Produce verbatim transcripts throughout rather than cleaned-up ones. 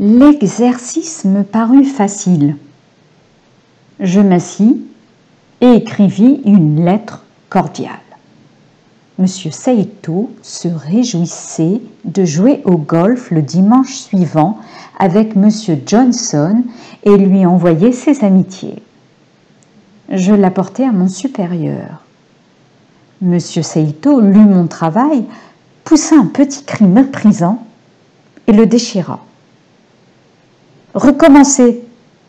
L'exercice me parut facile. Je m'assis et écrivis une lettre cordiale. Monsieur Saito se réjouissait de jouer au golf le dimanche suivant avec Monsieur Johnson et lui envoyait ses amitiés. Je l'apportai à mon supérieur. Monsieur Saito lut mon travail, poussa un petit cri méprisant et le déchira. « Recommencez !»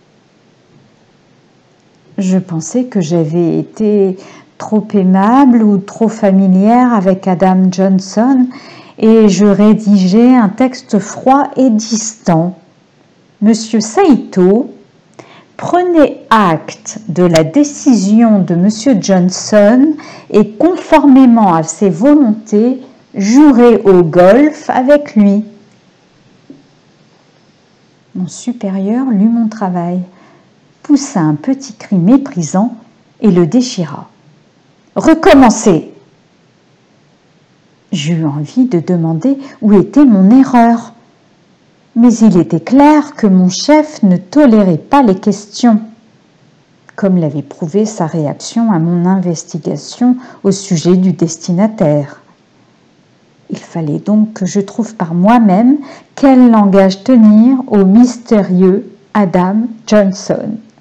Je pensais que j'avais été trop aimable ou trop familière avec Adam Johnson et je rédigeais un texte froid et distant. Monsieur Saito prenait acte de la décision de Monsieur Johnson et, conformément à ses volontés, jouerait au golf avec lui. Mon supérieur lut mon travail, poussa un petit cri méprisant et le déchira. « Recommencez !» J'eus envie de demander où était mon erreur. Mais il était clair que mon chef ne tolérait pas les questions, comme l'avait prouvé sa réaction à mon investigation au sujet du destinataire. Il fallait donc que je trouve par moi-même quel langage tenir au mystérieux Adam Johnson.